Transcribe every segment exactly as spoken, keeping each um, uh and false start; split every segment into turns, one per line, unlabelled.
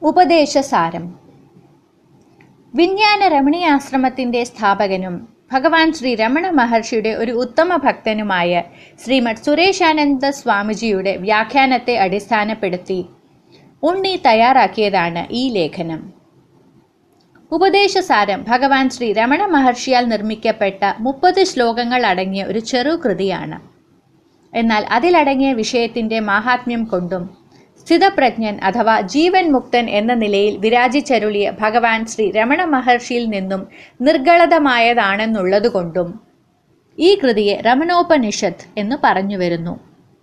ഉപദേശസാരം. വിജ്ഞാന രമണീയാശ്രമത്തിന്റെ സ്ഥാപകനും ഭഗവാൻ ശ്രീ രമണ മഹർഷിയുടെ ഒരു ഉത്തമ ഭക്തനുമായ ശ്രീമദ് സുരേശാനന്ദ സ്വാമിജിയുടെ വ്യാഖ്യാനത്തെ അടിസ്ഥാനപ്പെടുത്തി ഉണ്ണി തയ്യാറാക്കിയതാണ് ഈ ലേഖനം. ഉപദേശസാരം ഭഗവാൻ ശ്രീ രമണ മഹർഷിയാൽ നിർമ്മിക്കപ്പെട്ട മുപ്പത് ശ്ലോകങ്ങൾ അടങ്ങിയ ഒരു ചെറുകൃതിയാണ്. എന്നാൽ അതിലടങ്ങിയ വിഷയത്തിന്റെ മാഹാത്മ്യം കൊണ്ടും സ്ഥിതപ്രജ്ഞൻ അഥവാ ജീവൻ മുക്തൻ എന്ന നിലയിൽ വിരാജിച്ചരുളിയ ഭഗവാൻ ശ്രീ രമണ മഹർഷിയിൽ നിന്നും നിർഗളതമായതാണെന്നുള്ളതുകൊണ്ടും ഈ കൃതിയെ രമണോപനിഷത്ത് എന്ന് പറഞ്ഞു വരുന്നു.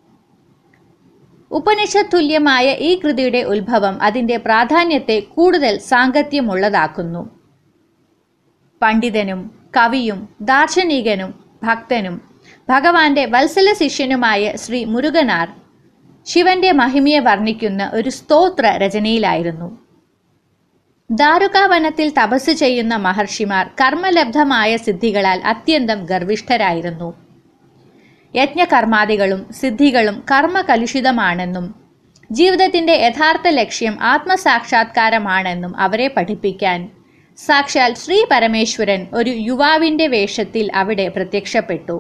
ഉപനിഷത്ത് തുല്യമായ ഈ കൃതിയുടെ ഉത്ഭവം അതിന്റെ പ്രാധാന്യത്തെ കൂടുതൽ സാങ്കത്യമുള്ളതാക്കുന്നു. പണ്ഡിതനും കവിയും ദാർശനികനും ഭക്തനും ഭഗവാന്റെ വത്സല ശിഷ്യനുമായ ശ്രീ മുരുകനാർ ശിവന്റെ മഹിമയെ വർണ്ണിക്കുന്ന ഒരു സ്തോത്ര രചനയിലായിരുന്നു. ദാരുകാവനത്തിൽ തപസ് ചെയ്യുന്ന മഹർഷിമാർ കർമ്മലബ്ധമായ സിദ്ധികളാൽ അത്യന്തം ഗർവിഷ്ഠരായിരുന്നു. യജ്ഞകർമാദികളും സിദ്ധികളും കർമ്മകലുഷിതമാണെന്നും ജീവിതത്തിന്റെ യഥാർത്ഥ ലക്ഷ്യം ആത്മസാക്ഷാത്കാരമാണെന്നും അവരെ പഠിപ്പിക്കാൻ സാക്ഷാൽ ശ്രീ പരമേശ്വരൻ ഒരു യുവാവിന്റെ വേഷത്തിൽ അവിടെ പ്രത്യക്ഷപ്പെട്ടു.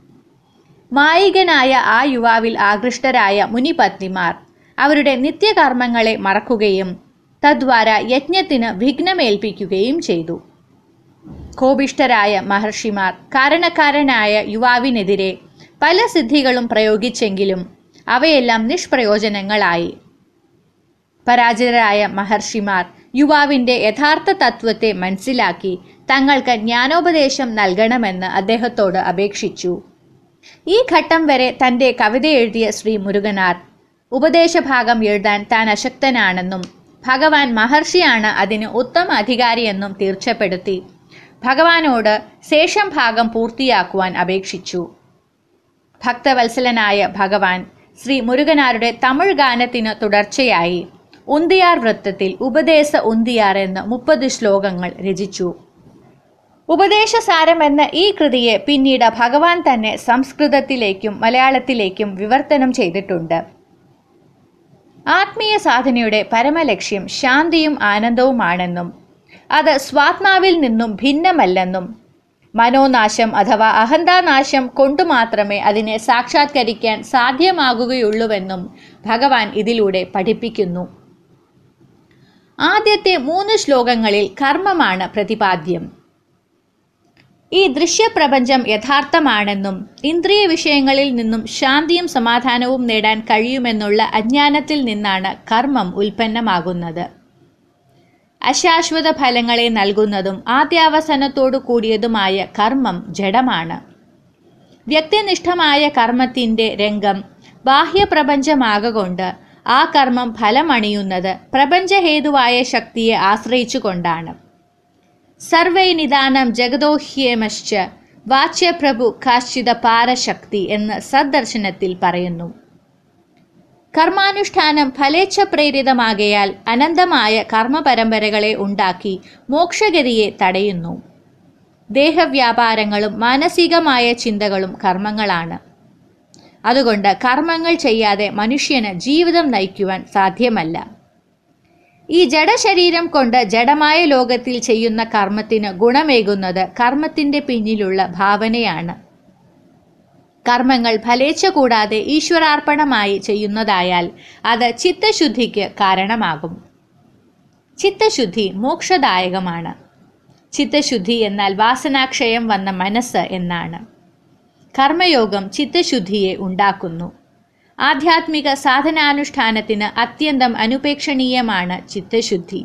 മായികനായ ആ യുവാവിൽ ആകൃഷ്ടരായ മുനിപത്നിമാർ അവരുടെ നിത്യകർമ്മങ്ങളെ മറക്കുകയും തദ്വാര യജ്ഞത്തിന് വിഘ്നമേൽപ്പിക്കുകയും ചെയ്തു. കോപിഷ്ഠരായ മഹർഷിമാർ കാരണക്കാരനായ യുവാവിനെതിരെ പല സിദ്ധികളും പ്രയോഗിച്ചെങ്കിലും അവയെല്ലാം നിഷ്പ്രയോജനങ്ങളായി. പരാജിതരായ മഹർഷിമാർ യുവാവിന്റെ യഥാർത്ഥ തത്വത്തെ മനസ്സിലാക്കി തങ്ങൾക്ക് ജ്ഞാനോപദേശം നൽകണമെന്ന് അദ്ദേഹത്തോട് അപേക്ഷിച്ചു. ഈ ഘട്ടം വരെ തന്റെ കവിത എഴുതിയ ശ്രീ മുരുകനാർ ഉപദേശഭാഗം എഴുതാൻ താൻ അശക്തനാണെന്നും ഭഗവാൻ മഹർഷിയാണ് അതിന് ഉത്തമ അധികാരിയെന്നും തീർച്ചപ്പെടുത്തി ഭഗവാനോട് ശേഷം ഭാഗം പൂർത്തിയാക്കുവാൻ അപേക്ഷിച്ചു. ഭക്തവത്സലനായ ഭഗവാൻ ശ്രീ മുരുകനാരുടെ തമിഴ് ഗാനത്തിന് തുടർച്ചയായി ഉന്തിയാർ വൃത്തത്തിൽ ഉപദേശ ഉന്തിയാർ എന്ന മുപ്പത് ശ്ലോകങ്ങൾ രചിച്ചു. ഉപദേശസാരം എന്ന ഈ കൃതിയെ പിന്നീട് ഭഗവാൻ തന്നെ സംസ്കൃതത്തിലേക്കും മലയാളത്തിലേക്കും വിവർത്തനം ചെയ്തിട്ടുണ്ട്. ആത്മീയ സാധനയുടെ പരമലക്ഷ്യം ശാന്തിയും ആനന്ദവുമാണെന്നും അത് സ്വാത്മാവിൽ നിന്നും ഭിന്നമല്ലെന്നും മനോനാശം അഥവാ അഹന്താനാശം കൊണ്ടു മാത്രമേ അതിനെ സാക്ഷാത്കരിക്കാൻ സാധ്യമാകുകയുള്ളൂവെന്നും ഭഗവാൻ ഇതിലൂടെ പഠിപ്പിക്കുന്നു. ആദ്യത്തെ മൂന്ന് ശ്ലോകങ്ങളിൽ കർമ്മമാണ് പ്രതിപാദ്യം. ഈ ദൃശ്യപ്രപഞ്ചം യഥാർത്ഥമാണെന്നും ഇന്ദ്രിയ വിഷയങ്ങളിൽ നിന്നും ശാന്തിയും സമാധാനവും നേടാൻ കഴിയുമെന്നുള്ള അജ്ഞാനത്തിൽ നിന്നാണ് കർമ്മം ഉൽപ്പന്നമാകുന്നത്. അശാശ്വത ഫലങ്ങളെ നൽകുന്നതും ആദ്യാവസാനത്തോടു കൂടിയതുമായ കർമ്മം ജഡമാണ്. വ്യക്തിനിഷ്ഠമായ കർമ്മത്തിന്റെ രംഗം ബാഹ്യപ്രപഞ്ചമാകൊണ്ട് ആ കർമ്മം ഫലമണിയുന്നത് പ്രപഞ്ചഹേതുവായ ശക്തിയെ ആശ്രയിച്ചുകൊണ്ടാണ്. സർവൈ നിദാനം ജഗദോഹ്യമശ്ച വാച്യപ്രഭു കാശ്ചിത പാരശക്തി എന്ന് സദ്ദർശനത്തിൽ പറയുന്നു. കർമാനുഷ്ഠാനം ഫലേച്ഛ പ്രേരിതമാകയാൽ അനന്തമായ കർമ്മപരമ്പരകളെ ഉണ്ടാക്കി മോക്ഷഗതിയെ തടയുന്നു. ദേഹവ്യാപാരങ്ങളും മാനസികമായ ചിന്തകളും കർമ്മങ്ങളാണ്. അതുകൊണ്ട് കർമ്മങ്ങൾ ചെയ്യാതെ മനുഷ്യന് ജീവിതം നയിക്കുവാൻ സാധ്യമല്ല. ഈ ജഡശരീരം കൊണ്ട് ജഡമായ ലോകത്തിൽ ചെയ്യുന്ന കർമ്മത്തിന് ഗുണമേകുന്നത് കർമ്മത്തിന്റെ പിന്നിലുള്ള ഭാവനയാണ്. കർമ്മങ്ങൾ ഫലേച്ഛ കൂടാതെ ഈശ്വരാർപ്പണമായി ചെയ്യുന്നതായാൽ അത് ചിത്തശുദ്ധിക്ക് കാരണമാകും. ചിത്തശുദ്ധി മോക്ഷദായകമാണ്. ചിത്തശുദ്ധി എന്നാൽ വാസനാക്ഷയം വന്ന മനസ്സ് എന്നാണ്. കർമ്മയോഗം ചിത്തശുദ്ധിയെ ഉണ്ടാക്കുന്നു. ആധ്യാത്മിക സാധനാനുഷ്ഠാനത്തിന് അത്യന്തം അനുപേക്ഷണീയമാണ് ചിത്തശുദ്ധി.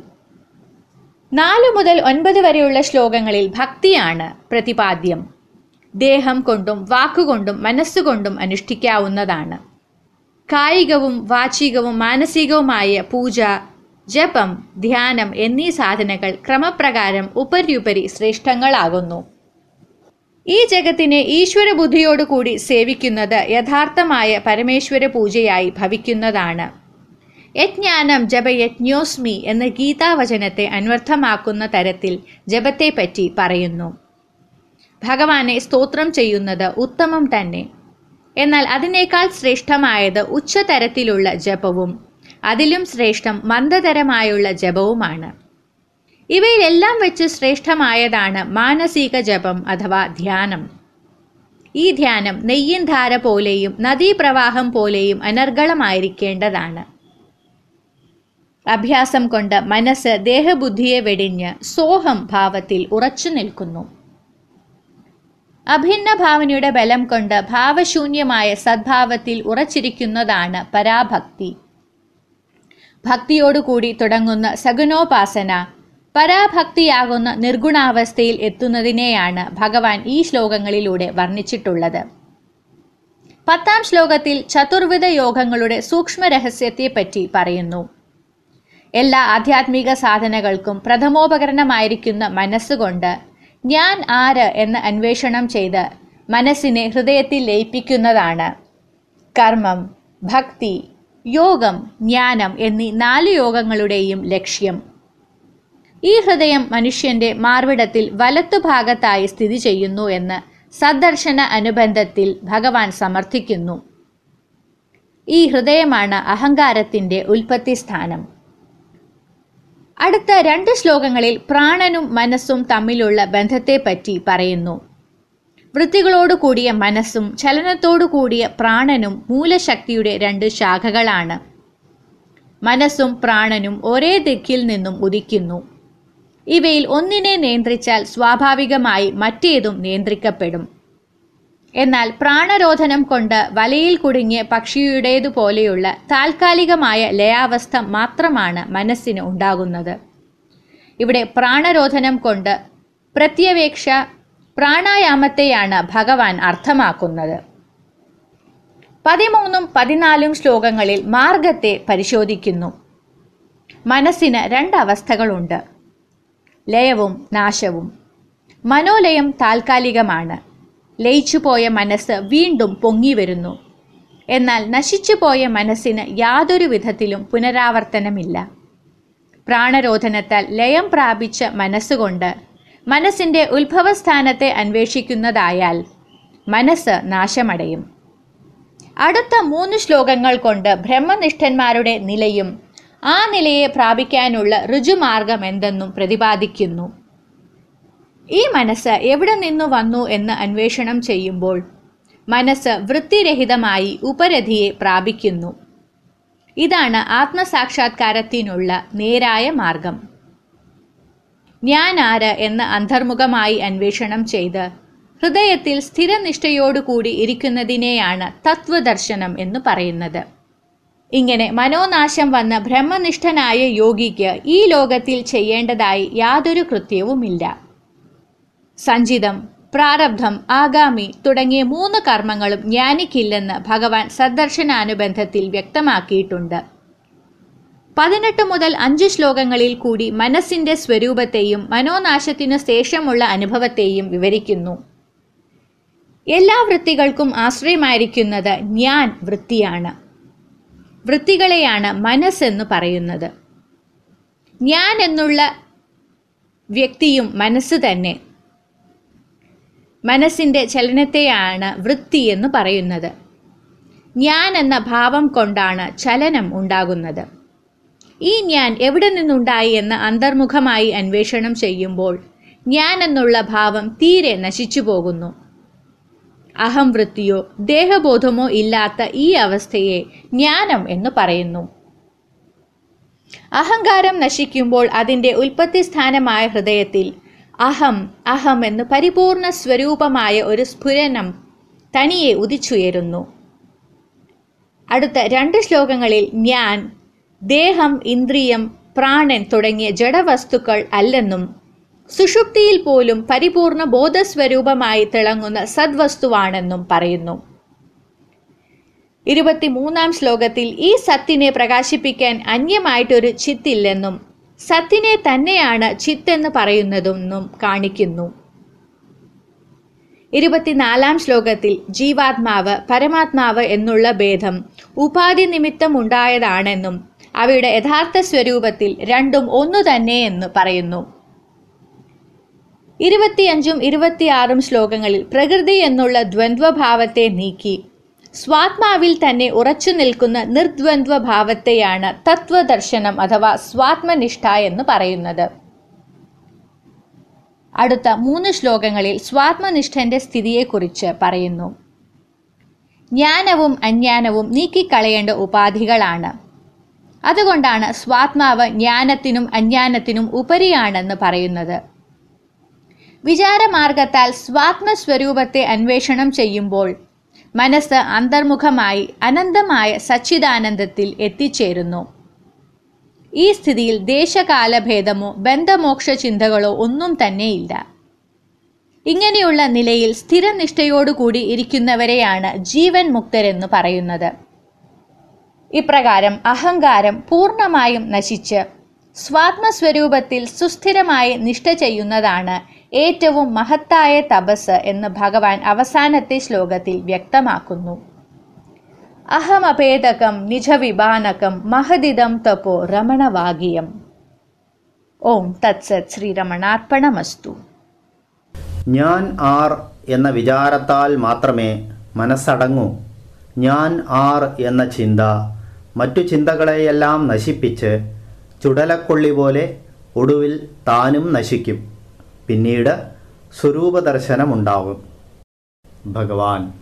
നാലു മുതൽ ഒൻപത് വരെയുള്ള ശ്ലോകങ്ങളിൽ ഭക്തിയാണ് പ്രതിപാദ്യം. ദേഹം കൊണ്ടും വാക്കുകൊണ്ടും മനസ്സുകൊണ്ടും അനുഷ്ഠിക്കാവുന്നതാണ്. കായികവും വാചികവും മാനസികവുമായ പൂജ, ജപം, ധ്യാനം എന്നീ സാധനകൾ ക്രമപ്രകാരം ഉപര്യുപരി ശ്രേഷ്ഠങ്ങളാകുന്നു. ഈ ജഗത്തിനെ ഈശ്വര ബുദ്ധിയോടുകൂടി സേവിക്കുന്നത് യഥാർത്ഥമായ പരമേശ്വര പൂജയായി ഭവിക്കുന്നതാണ്. യജ്ഞാനം ജപയജ്ഞോസ്മി എന്ന ഗീതാവചനത്തെ അന്വർത്ഥമാക്കുന്ന തരത്തിൽ ജപത്തെപ്പറ്റി പറയുന്നു. ഭഗവാനെ സ്തോത്രം ചെയ്യുന്നത് ഉത്തമം തന്നെ. എന്നാൽ അതിനേക്കാൾ ശ്രേഷ്ഠമായത് ഉച്ചതരത്തിലുള്ള ജപവും അതിലും ശ്രേഷ്ഠം മന്ദതരമായുള്ള ജപവുമാണ്. ഇവയിലെല്ലാം വെച്ച് ശ്രേഷ്ഠമായതാണ് മാനസിക ജപം അഥവാ ധ്യാനം. ഈ ധ്യാനം നെയ്യിൻ ധാര പോലെയും നദീപ്രവാഹം പോലെയും അനർഗളമായിരിക്കേണ്ടതാണ്. അഭ്യാസം കൊണ്ട് മനസ്സ് ദേഹബുദ്ധിയെ വെടിഞ്ഞ് സോഹം ഭാവത്തിൽ ഉറച്ചു നിൽക്കുന്നു. അഭിന്ന ഭാവനയുടെ ബലം കൊണ്ട് ഭാവശൂന്യമായ സദ്ഭാവത്തിൽ ഉറച്ചിരിക്കുന്നതാണ് പരാഭക്തി. ഭക്തിയോടുകൂടി തുടങ്ങുന്ന സഗുണോപാസന പരാഭക്തിയാകുന്ന നിർഗുണാവസ്ഥയിൽ എത്തുന്നതിനെയാണ് ഭഗവാൻ ഈ ശ്ലോകങ്ങളിലൂടെ വർണ്ണിച്ചിട്ടുള്ളത്. പത്താം ശ്ലോകത്തിൽ ചതുർവിധ യോഗങ്ങളുടെ സൂക്ഷ്മ രഹസ്യത്തെപ്പറ്റി പറയുന്നു. എല്ലാ ആധ്യാത്മിക സാധനകൾക്കും പ്രഥമോപകരണമായിരിക്കുന്ന മനസ്സുകൊണ്ട് ഞാൻ ആര് എന്ന് അന്വേഷണം ചെയ്ത് മനസ്സിനെ ഹൃദയത്തിൽ ലയിപ്പിക്കുന്നതാണ് കർമ്മം, ഭക്തി, യോഗം, ജ്ഞാനം എന്നീ നാല് യോഗങ്ങളുടെയും ലക്ഷ്യം. ഈ ഹൃദയം മനുഷ്യന്റെ മാർവിടത്തിൽ വലത്തുഭാഗത്തായി സ്ഥിതി ചെയ്യുന്നു എന്ന് സദ്ദർശന അനുബന്ധത്തിൽ ഭഗവാൻ സമർത്ഥിക്കുന്നു. ഈ ഹൃദയമാണ് അഹങ്കാരത്തിന്റെ ഉൽപ്പത്തി സ്ഥാനം. അടുത്ത രണ്ട് ശ്ലോകങ്ങളിൽ പ്രാണനും മനസ്സും തമ്മിലുള്ള ബന്ധത്തെപ്പറ്റി പറയുന്നു. വൃത്തികളോടു കൂടിയ മനസ്സും ചലനത്തോടു കൂടിയ പ്രാണനും മൂലശക്തിയുടെ രണ്ട് ശാഖകളാണ്. മനസ്സും പ്രാണനും ഒരേ ദിക്കിൽ നിന്നും ഉദിക്കുന്നു. ഇവയിൽ ഒന്നിനെ നിയന്ത്രിച്ചാൽ സ്വാഭാവികമായി മറ്റേതും നിയന്ത്രിക്കപ്പെടും. എന്നാൽ പ്രാണരോധനം കൊണ്ട് വലയിൽ കുടുങ്ങിയ പക്ഷിയുടേതുപോലെയുള്ള താൽക്കാലികമായ ലയാവസ്ഥ മാത്രമാണ് മനസ്സിന് ഉണ്ടാകുന്നത്. ഇവിടെ പ്രാണരോധനം കൊണ്ട് പ്രത്യവേക്ഷ പ്രാണായാമത്തെയാണ് ഭഗവാൻ അർത്ഥമാക്കുന്നത്. പതിമൂന്നും പതിനാലും ശ്ലോകങ്ങളിൽ മാർഗത്തെ പരിശോധിക്കുന്നു. മനസ്സിന് രണ്ടവസ്ഥകളുണ്ട്, ലയവും നാശവും. മനോലയം താൽക്കാലികമാണ്. ലയിച്ചുപോയ മനസ്സ് വീണ്ടും പൊങ്ങി വരുന്നു. എന്നാൽ നശിച്ചുപോയ മനസ്സിന് യാതൊരു വിധത്തിലും പുനരാവർത്തനമില്ല. പ്രാണരോധനത്താൽ ലയം പ്രാപിച്ച മനസ്സുകൊണ്ട് മനസ്സിന്റെ ഉത്ഭവസ്ഥാനത്തെ അന്വേഷിക്കുന്നതായാൽ മനസ്സ് നാശമടയും. അടുത്ത മൂന്ന് ശ്ലോകങ്ങൾ കൊണ്ട് ബ്രഹ്മനിഷ്ഠന്മാരുടെ നിലയും ആ നിലയെ പ്രാപിക്കാനുള്ള ഋജുമാർഗം എന്തെന്നും പ്രതിപാദിക്കുന്നു. ഈ മനസ്സ് എവിടെ നിന്നു വന്നു എന്ന് അന്വേഷണം ചെയ്യുമ്പോൾ മനസ്സ് വൃത്തിരഹിതമായി ഉപരധിയെ പ്രാപിക്കുന്നു. ഇതാണ് ആത്മസാക്ഷാത്കാരത്തിനുള്ള നേരായ മാർഗം. ഞാൻ ആര് എന്ന് അന്തർമുഖമായി അന്വേഷണം ചെയ്ത് ഹൃദയത്തിൽ സ്ഥിരനിഷ്ഠയോടുകൂടി ഇരിക്കുന്നതിനെയാണ് തത്വദർശനം എന്ന് പറയുന്നത്. ഇങ്ങനെ മനോനാശം വന്ന ബ്രഹ്മനിഷ്ഠനായ യോഗിക്ക് ഈ ലോകത്തിൽ ചെയ്യേണ്ടതായി യാതൊരു കൃത്യവുമില്ല. സഞ്ചിതം, പ്രാരബ്ധം, ആഗാമി തുടങ്ങിയ മൂന്ന് കർമ്മങ്ങളും ജ്ഞാനിക്കില്ലെന്ന് ഭഗവാൻ സദ്ദർശനാനുബന്ധത്തിൽ വ്യക്തമാക്കിയിട്ടുണ്ട്. പതിനെട്ട് മുതൽ അഞ്ച് ശ്ലോകങ്ങളിൽ കൂടി മനസ്സിന്റെ സ്വരൂപത്തെയും മനോനാശത്തിനു ശേഷമുള്ള അനുഭവത്തെയും വിവരിക്കുന്നു. എല്ലാ വൃത്തികൾക്കും ആശ്രയമായിരിക്കുന്നത് ഞാൻ വൃത്തിയാണ്. വൃത്തികളെയാണ് മനസ്സെന്ന് പറയുന്നത്. ഞാൻ എന്നുള്ള വ്യക്തിയും മനസ്സ് തന്നെ. മനസ്സിന്റെ ചലനത്തെയാണ് വൃത്തി എന്ന് പറയുന്നത്. ഞാൻ എന്ന ഭാവം കൊണ്ടാണ് ചലനം ഉണ്ടാകുന്നത്. ഈ ഞാൻ എവിടെ നിന്നുണ്ടായി എന്ന് അന്തർമുഖമായി അന്വേഷണം ചെയ്യുമ്പോൾ ഞാൻ എന്നുള്ള ഭാവം തീരെ നശിച്ചു പോകുന്നു. അഹം വൃത്തിയോ ദേഹബോധമോ ഇല്ലാത്ത ഈ അവസ്ഥയെ ജ്ഞാനം എന്ന് പറയുന്നു. അഹങ്കാരം നശിക്കുമ്പോൾ അതിൻ്റെ ഉൽപ്പത്തി സ്ഥാനമായ ഹൃദയത്തിൽ അഹം അഹം എന്ന് പരിപൂർണ സ്വരൂപമായ ഒരു സ്ഫുരണം തനിയെ ഉദിച്ചുയരുന്നു. അടുത്ത രണ്ട് ശ്ലോകങ്ങളിൽ ഞാൻ ദേഹം, ഇന്ദ്രിയം, പ്രാണൻ തുടങ്ങിയ ജഡവസ്തുക്കൾ അല്ലെന്നും സുഷുപ്തിയിൽ പോലും പരിപൂർണ ബോധസ്വരൂപമായി തിളങ്ങുന്ന സദ്വസ്തുവാണെന്നും പറയുന്നു. ഇരുപത്തിമൂന്നാം ശ്ലോകത്തിൽ ഈ സത്തിനെ പ്രകാശിപ്പിക്കാൻ അന്യമായിട്ടൊരു ചിത്തില്ലെന്നും സത്തിനെ തന്നെയാണ് ചിത്തെന്ന് പറയുന്നതെന്നും കാണിക്കുന്നു. ഇരുപത്തിനാലാം ശ്ലോകത്തിൽ ജീവാത്മാവ്, പരമാത്മാവ് എന്നുള്ള ഭേദം ഉപാധി നിമിത്തം ഉണ്ടായതാണെന്നും അവയുടെ യഥാർത്ഥ സ്വരൂപത്തിൽ രണ്ടും ഒന്നു തന്നെയെന്ന് പറയുന്നു. ഇരുപത്തിയഞ്ചും ഇരുപത്തിയാറും ശ്ലോകങ്ങളിൽ പ്രകൃതി എന്നുള്ള ദ്വന്ദ്വഭാവത്തെ നീക്കി സ്വാത്മാവിൽ തന്നെ ഉറച്ചു നിൽക്കുന്ന നിർദ്വന്ദ്വ ഭാവത്തെയാണ് തത്വദർശനം അഥവാ സ്വാത്മനിഷ്ഠ എന്ന് പറയുന്നത്. അടുത്ത മൂന്ന് ശ്ലോകങ്ങളിൽ സ്വാത്മനിഷ്ഠന്റെ സ്ഥിതിയെക്കുറിച്ച് പറയുന്നു. ജ്ഞാനവും അജ്ഞാനവും നീക്കിക്കളയേണ്ട ഉപാധികളാണ്. അതുകൊണ്ടാണ് സ്വാത്മാവ് ജ്ഞാനത്തിനും അജ്ഞാനത്തിനും ഉപരിയാണെന്ന് പറയുന്നത്. വിചാരമാർഗത്താൽ സ്വാത്മസ്വരൂപത്തെ അന്വേഷണം ചെയ്യുമ്പോൾ മനസ്സ് അന്തർമുഖമായി അനന്തമായ സച്ചിദാനന്ദത്തിൽ എത്തിച്ചേരുന്നു. ഈ സ്ഥിതിയിൽ ദേശകാലഭേദമോ ബന്ധമോക്ഷ ചിന്തകളോ ഒന്നും തന്നെയില്ല. ഇങ്ങനെയുള്ള നിലയിൽ സ്ഥിരനിഷ്ഠയോടുകൂടി ഇരിക്കുന്നവരെയാണ് ജീവൻ മുക്തരെന്ന് പറയുന്നത്. ഇപ്രകാരം അഹങ്കാരം പൂർണ്ണമായും നശിച്ച് സ്വാത്മസ്വരൂപത്തിൽ സുസ്ഥിരമായി നിഷ്ഠ ചെയ്യുന്നതാണ് ഏറ്റവും മഹത്തായ തപസ് എന്ന് ഭഗവാൻ അവസാനത്തെ ശ്ലോകത്തിൽ വ്യക്തമാക്കുന്നു. അഹമഭേദകം നിജവിഭാനകം മഹദിദം തപോ രമണവാഗിയം. ഓം തത്സത്. ശ്രീരമണാർപ്പണമസ്തു.
ഞാൻ ആർ എന്ന വിചാരത്താൽ മാത്രമേ മനസ്സടങ്ങൂ. ഞാൻ ആർ എന്ന ചിന്ത മറ്റു ചിന്തകളെയെല്ലാം നശിപ്പിച്ച് ചുടലക്കൊള്ളി പോലെ ഒടുവിൽ താനും നശിക്കും. പിന്നീട് സ്വരൂപദർശനമുണ്ടാകും. ഭഗവാൻ.